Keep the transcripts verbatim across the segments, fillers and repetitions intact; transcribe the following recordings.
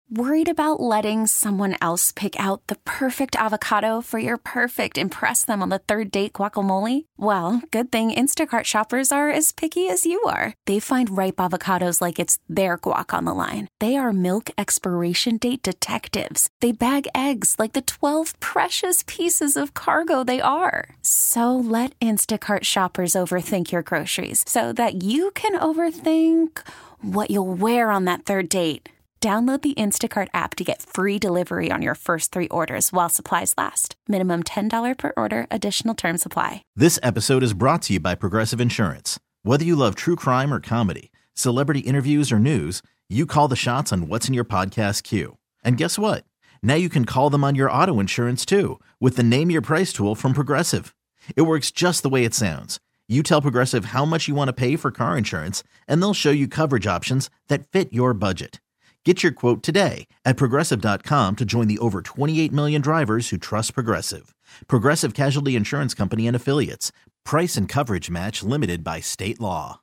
Worried about letting someone else pick out the perfect avocado for your perfect impress them on the third date guacamole? Well, good thing Instacart shoppers are as picky as you are. They find ripe avocados like it's their guac on the line. They are milk expiration date detectives. They bag eggs like the twelve precious pieces of cargo they are. So let Instacart shoppers overthink your groceries so that you can overthink what you'll wear on that third date. Download the Instacart app to get free delivery on your first three orders while supplies last. Minimum ten dollars per order. Additional terms apply. This episode is brought to you by Progressive Insurance. Whether you love true crime or comedy, celebrity interviews or news, you call the shots on what's in your podcast queue. And guess what? Now you can call them on your auto insurance too with the Name Your Price tool from Progressive. It works just the way it sounds. You tell Progressive how much you want to pay for car insurance, and they'll show you coverage options that fit your budget. Get your quote today at Progressive dot com to join the over twenty-eight million drivers who trust Progressive. Progressive Casualty Insurance Company and Affiliates. Price and coverage match limited by state law.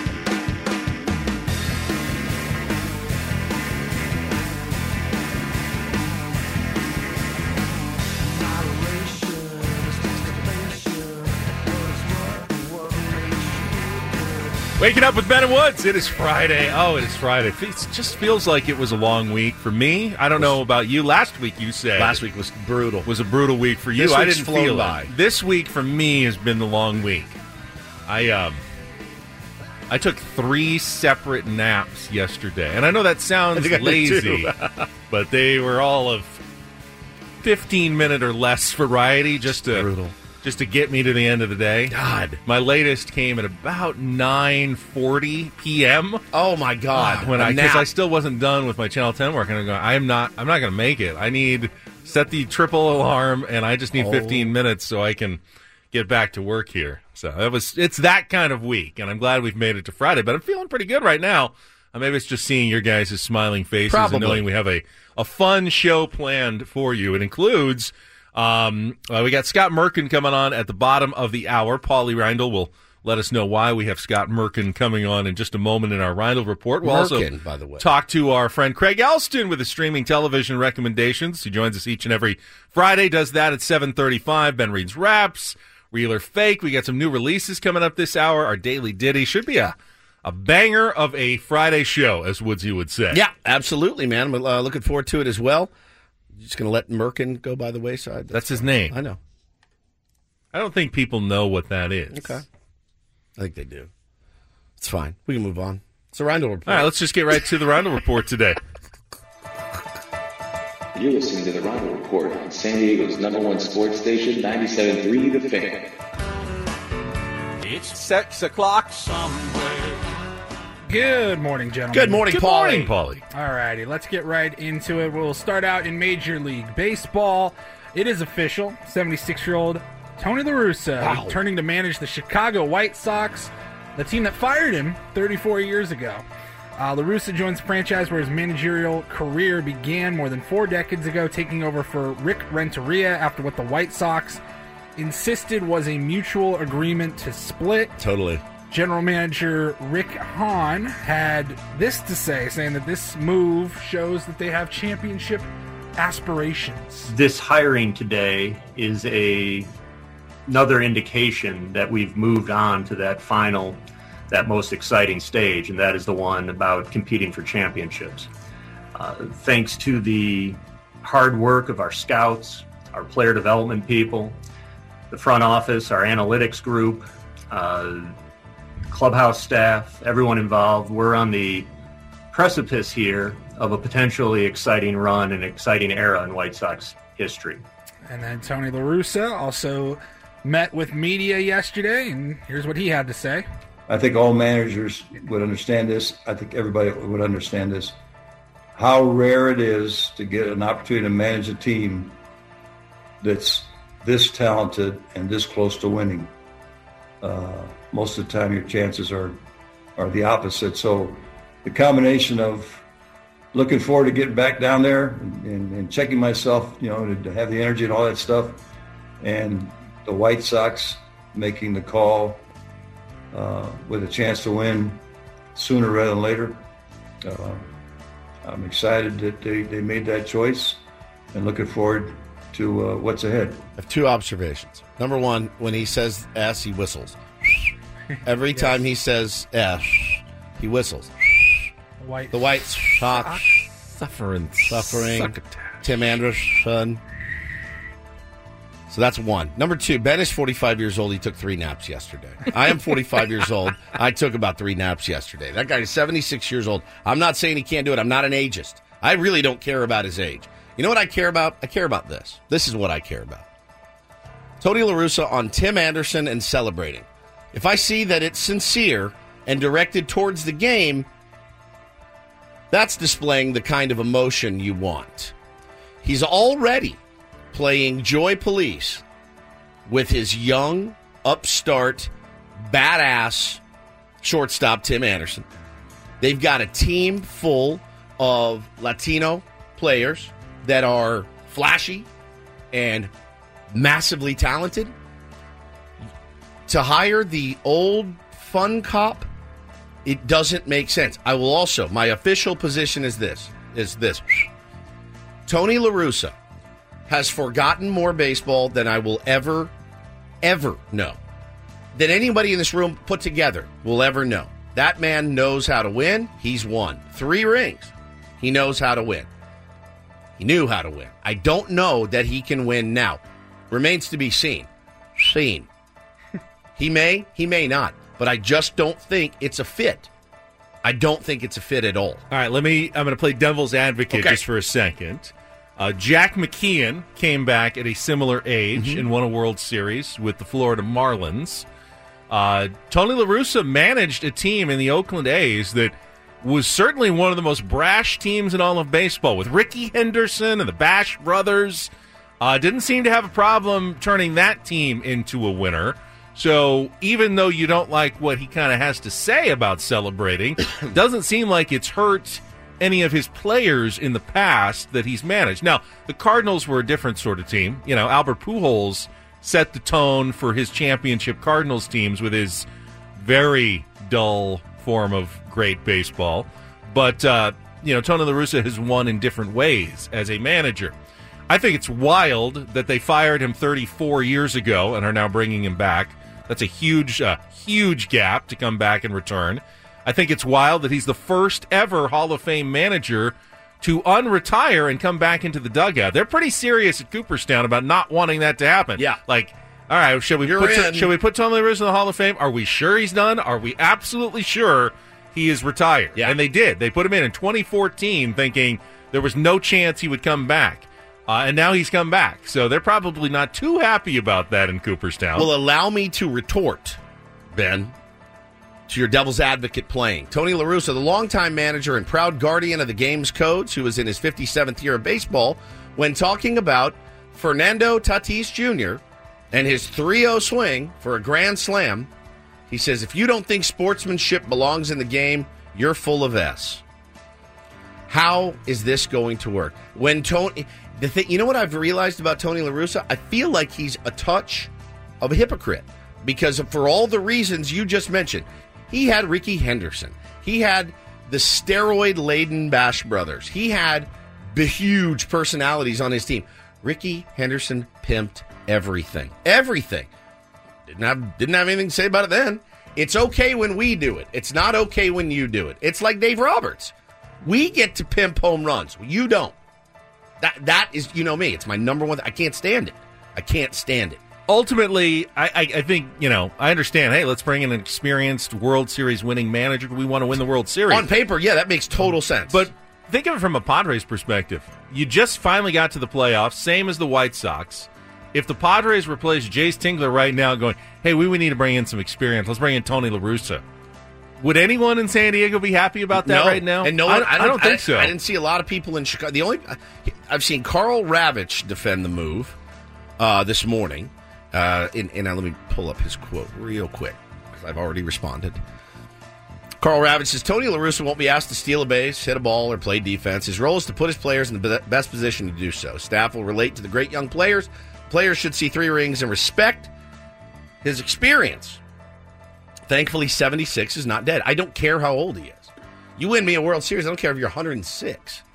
Waking up with Ben and Woods. It is Friday. Oh, it is Friday. It just feels like it was a long week for me. I don't know about you. Last week you said last week was brutal. Was a brutal week for you. This I week's didn't flown feel by. it. This week for me has been the long week. I um I took three separate naps yesterday, and I know that sounds lazy, but they were all of fifteen minute or less variety, just to brutal. Just to get me to the end of the day. God. My latest came at about nine forty p.m. Oh, my God. When A I Because nap. I still wasn't done with my Channel ten work. And I'm going, I'm not, I'm not going to make it. I need, set the triple alarm, and I just need Oh. fifteen minutes so I can get back to work here. So that was, it's that kind of week, and I'm glad we've made it to Friday. But I'm feeling pretty good right now. Uh, maybe it's just seeing your guys' smiling faces Probably. and knowing we have a, a fun show planned for you. It includes... Um, uh, we got Scott Merkin coming on at the bottom of the hour. Paulie Reindl will let us know why we have Scott Merkin coming on in just a moment in our Reindl Report. We'll Merkin, also by the way. talk to our friend Craig Elston with his streaming television recommendations. He joins us each and every Friday, does that at seven thirty-five. Ben reads raps, real or fake. We got some new releases coming up this hour. Our Daily Ditty should be a, a banger of a Friday show, as Woodsy would say. Yeah, absolutely, man. I'm uh, looking forward to it as well. Just going to let Merkin go by the wayside. That's, That's his name. I know. I don't think people know what that is. Okay. I think they do. It's fine. We can move on. It's a Reindl Report. All right, let's just get right to the Reindl Report today. You're listening to the Reindl Report on San Diego's number one sports station, ninety-seven point three The Fan. It's six o'clock somewhere. Good morning, gentlemen. Good morning, Good Paulie. morning, Paulie. All righty, let's get right into it. We'll start out in Major League Baseball. It is official. seventy-six-year-old Tony La Russa Wow. returning to manage the Chicago White Sox, the team that fired him thirty-four years ago. Uh, La Russa joins the franchise where his managerial career began more than four decades ago, taking over for Rick Renteria after what the White Sox insisted was a mutual agreement to split. Totally. General Manager Rick Hahn had this to say, saying that this move shows that they have championship aspirations. This hiring today is a another indication that we've moved on to that final, that most exciting stage, and that is the one about competing for championships. Uh, thanks to the hard work of our scouts, our player development people, the front office, our analytics group, uh, clubhouse staff, everyone involved, we're on the precipice here of a potentially exciting run and exciting era in White Sox history. And then Tony La Russa also met with media yesterday, and here's what he had to say. I think all managers would understand this. I think everybody would understand this. How rare it is to get an opportunity to manage a team that's this talented and this close to winning. Uh, most of the time your chances are are the opposite. So the combination of looking forward to getting back down there and, and, and checking myself, you know, to, to have the energy and all that stuff, and the White Sox making the call uh, with a chance to win sooner rather than later. Uh, I'm excited that they, they made that choice and looking forward to uh, what's ahead. I have two observations. Number one, when he says S, he whistles. Every yes. time he says S, he whistles. White. The White Sox. Suffering. Suffering. Tim Anderson. So that's one. Number two, Ben is forty-five years old. He took three naps yesterday. I am forty-five years old. I took about three naps yesterday. That guy is seventy-six years old. I'm not saying he can't do it. I'm not an ageist. I really don't care about his age. You know what I care about? I care about this. This is what I care about. Tony La Russa on Tim Anderson and celebrating. If I see that it's sincere and directed towards the game, that's displaying the kind of emotion you want. He's already playing Joy Police with his young, upstart, badass shortstop, Tim Anderson. They've got a team full of Latino players that are flashy and massively talented. To hire the old fun cop, it doesn't make sense. I will also, my official position is this, is this. Tony La Russa has forgotten more baseball than I will ever, ever know. Than anybody in this room put together will ever know. That man knows how to win. He's won three rings. He knows how to win. He knew how to win. I don't know that he can win now. Remains to be seen. Seen. He may, he may not. But I just don't think it's a fit. I don't think it's a fit at all. All right, let me, I'm going to play devil's advocate okay. just for a second. Uh, Jack McKeon came back at a similar age mm-hmm. and won a World Series with the Florida Marlins. Uh, Tony La Russa managed a team in the Oakland A's that was certainly one of the most brash teams in all of baseball, with Ricky Henderson and the Bash brothers. Uh, didn't seem to have a problem turning that team into a winner. So even though you don't like what he kind of has to say about celebrating, doesn't seem like it's hurt any of his players in the past that he's managed. Now, the Cardinals were a different sort of team. You know, Albert Pujols set the tone for his championship Cardinals teams with his very dull form of great baseball. But, uh, you know, Tony La Russa has won in different ways as a manager. I think it's wild that they fired him thirty-four years ago and are now bringing him back. That's a huge, uh, huge gap to come back and return. I think it's wild that he's the first ever Hall of Fame manager to unretire and come back into the dugout. They're pretty serious at Cooperstown about not wanting that to happen. Yeah. Like, all right, should we, put, to, should we put Tony La Russa in the Hall of Fame? Are we sure he's done? Are we absolutely sure he is retired? Yeah. And they did. They put him in in twenty fourteen thinking there was no chance he would come back. Uh, and now he's come back. So they're probably not too happy about that in Cooperstown. Well, allow me to retort, Ben, to your devil's advocate playing. Tony La Russa, the longtime manager and proud guardian of the game's codes, who is in his fifty-seventh year of baseball, when talking about Fernando Tatis Junior and his three oh swing for a grand slam, he says, if you don't think sportsmanship belongs in the game, you're full of S. How is this going to work? When Tony... The thing, you know what I've realized about Tony La Russa? I feel like he's a touch of a hypocrite because for all the reasons you just mentioned. He had Ricky Henderson. He had the steroid-laden Bash brothers. He had the huge personalities on his team. Ricky Henderson pimped everything. Everything. Didn't have, didn't have anything to say about it then. It's okay when we do it. It's not okay when you do it. It's like Dave Roberts. We get to pimp home runs. You don't. That That is, you know me, it's my number one. I can't stand it. I can't stand it. Ultimately, I, I, I think, you know, I understand, hey, let's bring in an experienced World Series winning manager. We want to win the World Series. On paper, yeah, that makes total sense. But think of it from a Padres perspective. You just finally got to the playoffs, same as the White Sox. If the Padres replace Jace Tingler right now going, hey, we, we need to bring in some experience, let's bring in Tony La Russa. Would anyone in San Diego be happy about that no. right now? And no one, I, I, don't, I don't think I, so. I didn't see a lot of people in Chicago. The only I've seen Carl Ravitch defend the move uh, this morning. Uh, and, and uh, let me pull up his quote real quick because I've already responded. Carl Ravitch says Tony La Russa won't be asked to steal a base, hit a ball, or play defense. His role is to put his players in the best position to do so. Staff will relate to the great young players. Players should see three rings and respect his experience. Thankfully, seventy-six is not dead. I don't care how old he is. You win me a World Series, I don't care if you're one hundred six.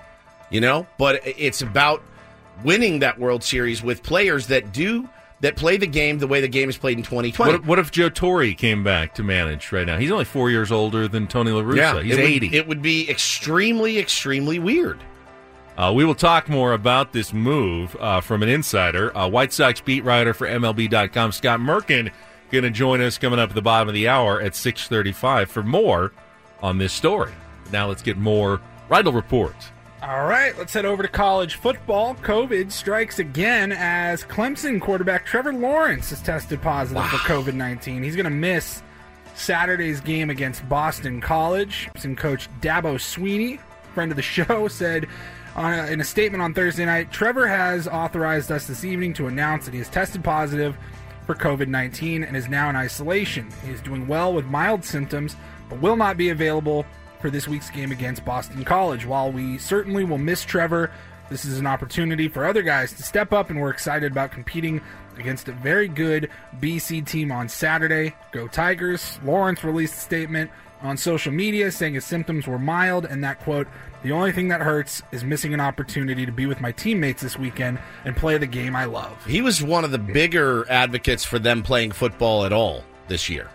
you know? But it's about winning that World Series with players that do that play the game the way the game is played in twenty twenty. What, what if Joe Torre came back to manage right now? He's only four years older than Tony La Russa. Yeah, He's it would, eighty. It would be extremely, extremely weird. Uh, we will talk more about this move uh, from an insider. Uh, White Sox beat writer for M L B dot com, Scott Merkin, going to join us coming up at the bottom of the hour at six thirty-five for more on this story. Now let's get more Rydell Report. All right, let's head over to college football. COVID strikes again as Clemson quarterback Trevor Lawrence has tested positive wow. for COVID nineteen. He's going to miss Saturday's game against Boston College. Clemson coach Dabo Swinney, friend of the show, said uh, in a statement on Thursday night, Trevor has authorized us this evening to announce that he has tested positive for COVID nineteen and is now in isolation. He is doing well with mild symptoms, but will not be available for this week's game against Boston College. While we certainly will miss Trevor, this is an opportunity for other guys to step up, and we're excited about competing against a very good B C team on Saturday. Go Tigers. Lawrence released a statement on social media saying his symptoms were mild and that, quote, the only thing that hurts is missing an opportunity to be with my teammates this weekend and play the game I love. He was one of the bigger advocates for them playing football at all this year.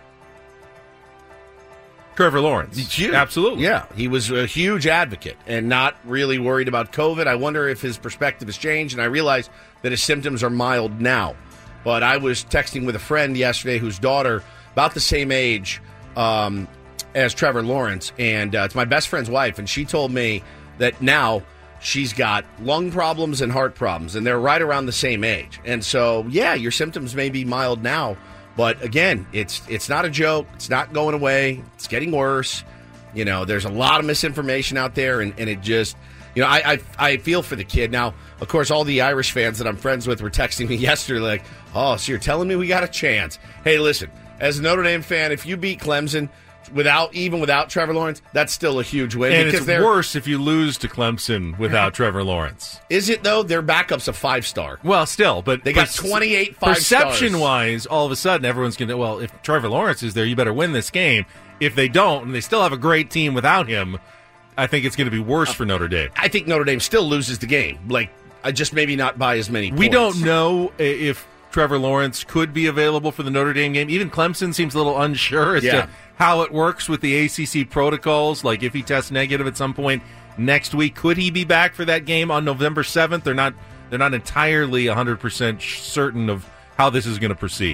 Trevor Lawrence. Huge. Absolutely. Yeah, he was a huge advocate and not really worried about COVID. I wonder if his perspective has changed, and I realize that his symptoms are mild now. But I was texting with a friend yesterday whose daughter, about the same age um, as Trevor Lawrence, and uh, it's my best friend's wife, and she told me that now she's got lung problems and heart problems, and they're right around the same age. And so, yeah, your symptoms may be mild now, but again, it's it's not a joke. It's not going away. It's getting worse. You know, there's a lot of misinformation out there, and, and it just, you know, I, I I feel for the kid. Now, of course, all the Irish fans that I'm friends with were texting me yesterday like, oh, so you're telling me we got a chance. Hey, listen, as a Notre Dame fan, if you beat Clemson without even without Trevor Lawrence, that's still a huge win. And because it's worse if you lose to Clemson without Trevor Lawrence. Is it, though? Their backup's a five-star. Well, still, but they got twenty-eight five stars. Perception-wise, all of a sudden, everyone's going to, well, if Trevor Lawrence is there, you better win this game. If they don't, and they still have a great team without him, I think it's going to be worse for Notre Dame. I think Notre Dame still loses the game. Like, I just maybe not by as many points. We don't know if Trevor Lawrence could be available for the Notre Dame game. Even Clemson seems a little unsure as yeah. to how it works with the A C C protocols. Like, if he tests negative at some point next week, could he be back for that game on November seventh? They're not, they're not entirely one hundred percent certain of how this is going to proceed.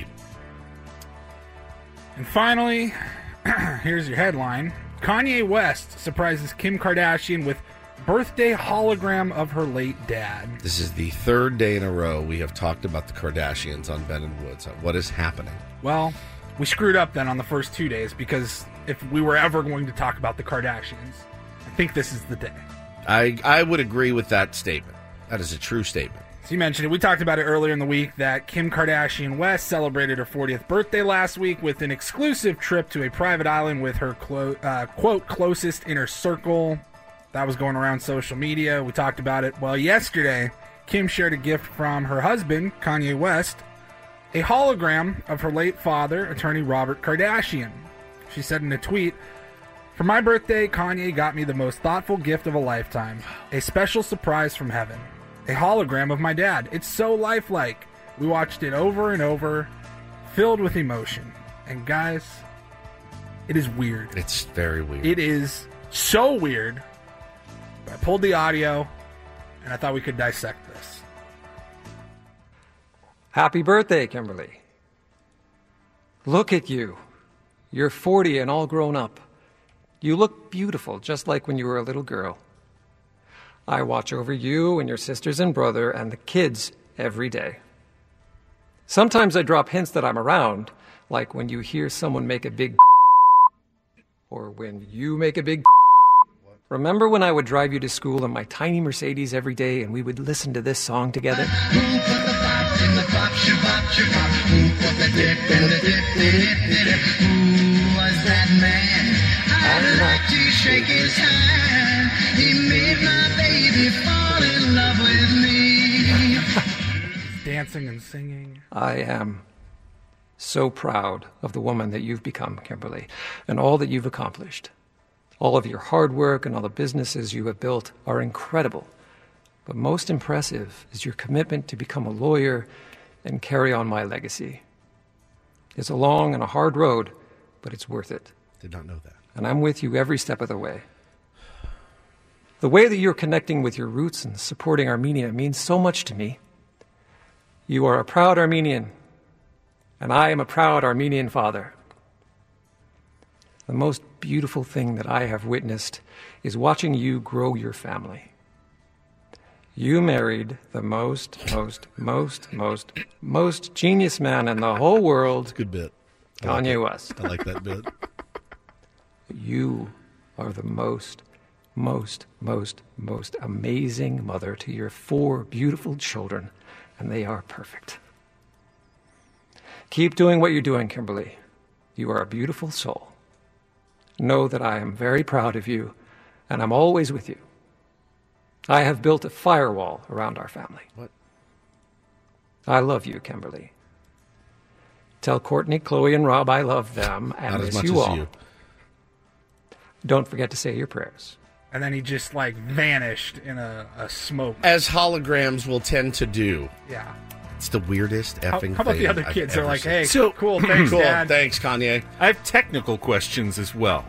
And finally, here's your headline. Kanye West surprises Kim Kardashian with birthday hologram of her late dad. This is the third day in a row we have talked about the Kardashians on Ben and Woods. What is happening? Well, we screwed up then on the first two days, because if we were ever going to talk about the Kardashians, I think this is the day. I, I would agree with that statement. That is a true statement. So you mentioned it. We talked about it earlier in the week that Kim Kardashian West celebrated her fortieth birthday last week with an exclusive trip to a private island with her, clo- uh, quote, closest inner circle. That was going around social media. We talked about it. Well, yesterday, Kim shared a gift from her husband, Kanye West, a hologram of her late father, attorney Robert Kardashian. She said in a tweet, "For my birthday, Kanye got me the most thoughtful gift of a lifetime, a special surprise from heaven. A hologram of my dad. It's so lifelike. We watched it over and over, filled with emotion. And guys, it is weird. It's very weird. It is so weird. I pulled the audio, and I thought we could dissect this. Happy birthday, Kimberly. Look at you. You're forty and all grown up. You look beautiful, just like when you were a little girl. I watch over you and your sisters and brother and the kids every day. Sometimes I drop hints that I'm around, like when you hear someone make a big or when you make a big. Remember when I would drive you to school in my tiny Mercedes every day and we would listen to this song together? Who put the box in the pop, shabop, shabop? Who put the dip in the dip, dip, dip? Who was that man? I'd like to shake his hand. He made my baby fall in love with me. Dancing and singing. I am so proud of the woman that you've become, Kimberly, and all that you've accomplished. All of your hard work and all the businesses you have built are incredible. But most impressive is your commitment to become a lawyer and carry on my legacy. It's a long and a hard road, but it's worth it. Did not know that. And I'm with you every step of the way. The way that you're connecting with your roots and supporting Armenia means so much to me. You are a proud Armenian, and I am a proud Armenian father. The most beautiful thing that I have witnessed is watching you grow your family. You married the most, most, most, most, most genius man in the whole world. Good bit. Kanye like West. I like that bit. You are the most, most, most, most amazing mother to your four beautiful children, and they are perfect. Keep doing what you're doing, Kimberly. You are a beautiful soul. Know that I am very proud of you, and I'm always with you. I have built a firewall around our family. What? I love you, Kimberly. Tell Courtney, Chloe, and Rob I love them and Not as miss much you as all. you. Don't forget to say your prayers. And then he just like vanished in a, a smoke. As holograms will tend to do. Yeah. It's the weirdest How, effing how about thing the other I've kids? They're ever like, seen. hey, So- cool, thanks, Cool, Dad. thanks, Kanye. I have technical questions as well.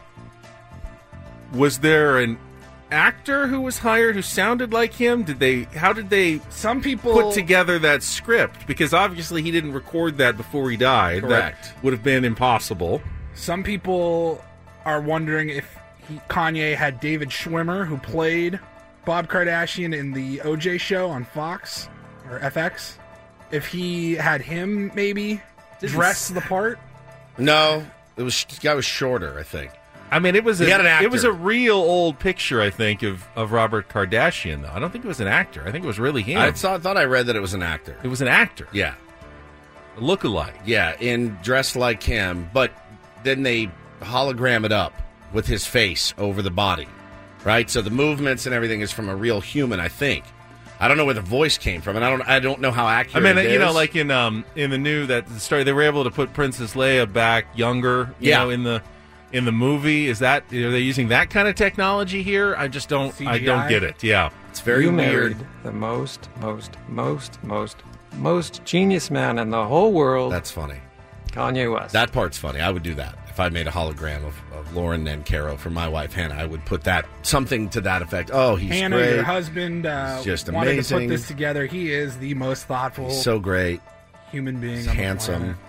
Was there an actor who was hired who sounded like him? Did they? How did they? Some people put together that script, because obviously he didn't record that before he died. Correct. That would have been impossible. Some people are wondering if he, Kanye had David Schwimmer, who played Bob Kardashian in the O J show on Fox or F X. If he had him maybe dress the part. No, it was the guy was shorter, I think. I mean, it was He a, had an actor. it was a real old picture, I think, of, of Robert Kardashian. Though I don't think it was an actor. I think it was really him. I thought, thought I read that it was an actor. It was an actor. Yeah, a lookalike. Yeah, in dressed like him, but then they hologram it up with his face over the body, right? So the movements and everything is from a real human, I think. I don't know where the voice came from, and I don't. I don't know how I accurate. mean, it you know, is. like in um in the new that the story, they were able to put Princess Leia back younger. You Yeah. know, in the in the movie, is that are they using that kind of technology here? I just don't. C G I? I don't get it. Yeah, it's very you weird. married the most, most, most, most, most genius man in the whole world. That's funny. Kanye West. That part's funny. I would do that if I made a hologram of, of Lauren and Caro for my wife Hannah. I would put that something to that effect. Oh, he's Hannah, great. your husband, uh, He's just wanted to amazing. put this together. He is the most thoughtful He's so great. human being. He's on the handsome.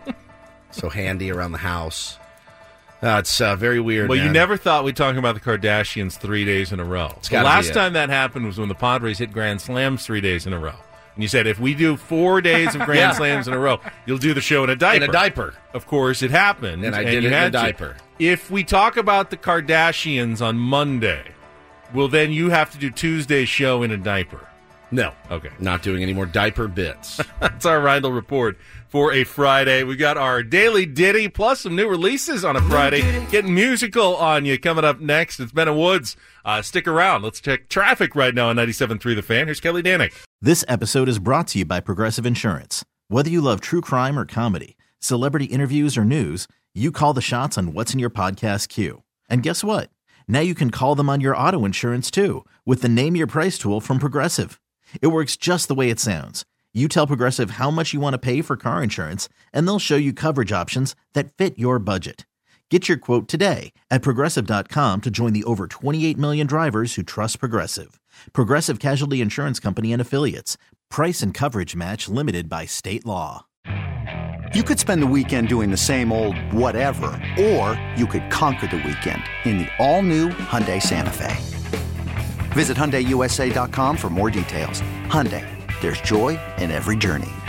So handy around the house. Uh, it's uh, very weird. Well, you man. never thought we'd talk about the Kardashians three days in a row. It's The gotta be last it. time that happened was when the Padres hit Grand Slams three days in a row. And you said, if we do four days of Grand Yeah. Slams in a row, you'll do the show in a diaper. In a diaper. Of course, it happened. And I did you it in a had to. diaper. If we talk about the Kardashians on Monday, well, then you have to do Tuesday's show in a diaper. No. Okay. Not doing any more diaper bits. That's our Rindle Report for a Friday. We got our Daily Ditty plus some new releases on a Friday. Getting musical on you coming up next. It's Ben and Woods. Uh, stick around. Let's check traffic right now on ninety-seven point three The Fan. Here's Kelly Danick. This episode is brought to you by Progressive Insurance. Whether you love true crime or comedy, celebrity interviews or news, you call the shots on what's in your podcast queue. And guess what? Now you can call them on your auto insurance too with the Name Your Price tool from Progressive. It works just the way it sounds. You tell Progressive how much you want to pay for car insurance, and they'll show you coverage options that fit your budget. Get your quote today at Progressive dot com to join the over twenty-eight million drivers who trust Progressive. Progressive Casualty Insurance Company and Affiliates. Price and coverage match limited by state law. You could spend the weekend doing the same old whatever, or you could conquer the weekend in the all-new Hyundai Santa Fe. Visit Hyundai U S A dot com for more details. Hyundai, there's joy in every journey.